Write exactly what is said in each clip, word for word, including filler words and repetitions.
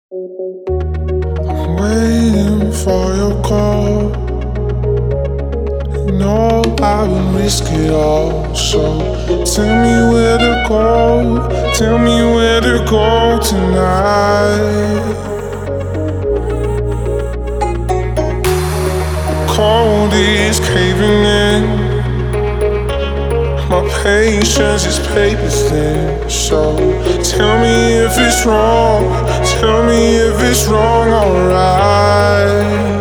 Waiting for your call. No, I would risk it all. So tell me where to go. Tell me where to go tonight. Cold is caving in. My patience is paper thin. So tell me if it's wrong. Tell me if it's wrong, alright.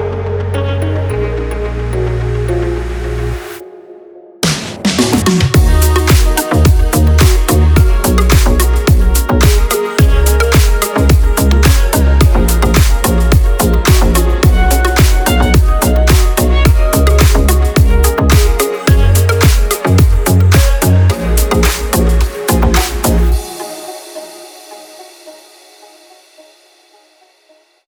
You